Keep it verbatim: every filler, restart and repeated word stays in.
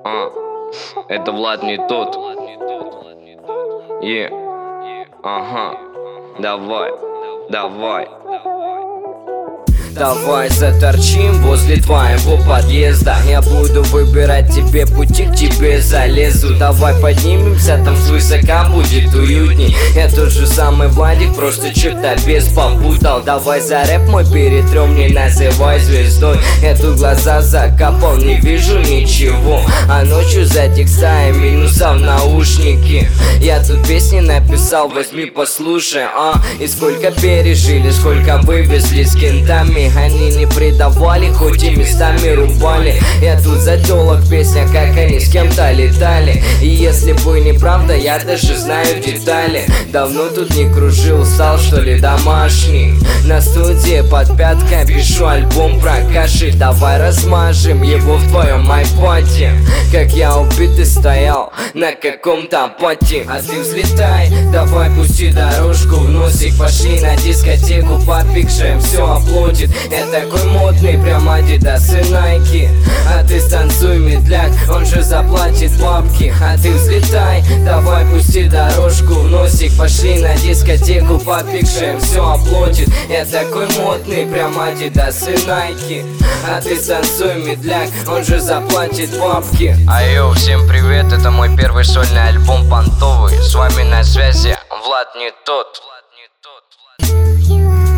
А, это Влад не тот. Е, ага, давай, давай. Давай заторчим возле твоего подъезда. Я буду выбирать тебе пути, к тебе залезу. Давай поднимемся, там свысока будет уютней. Я тот же самый Владик, просто что-то без попутал. Давай за рэп мой перетрем, не называй звездой. Я тут глаза закапал, не вижу ничего. А ночью за текста и минусов наушники. Я тут песни написал, возьми послушай, а. И сколько пережили, сколько вывезли с кентами. Они не предавали, хоть и местами рубали. Я тут за тёлок песня, как они с кем-то летали. И если бы неправда, я даже знаю детали. Давно тут не кружил, стал что ли домашний. На студии под пяткой пишу альбом про каши. Давай размажем его в твоем айподе. Как я убитый стоял на каком-то пати. А ты взлетай, давай пусти дорожку в носик. Пошли на дискотеку, попикшаем, все оплатит. Я такой модный, прям Адидас и Найки. А ты станцуй, медляк, он же заплатит бабки. А ты взлетай, давай пусти дорожку в носик. Пошли на дискотеку, попикшаем, все оплатит. Я такой модный, прям Адидас и Найки. А ты станцуй, медляк, он же заплатит бабки. Айо, всем привет, это мой первый сольный альбом понтовый. С вами на связи Влад не тот. You are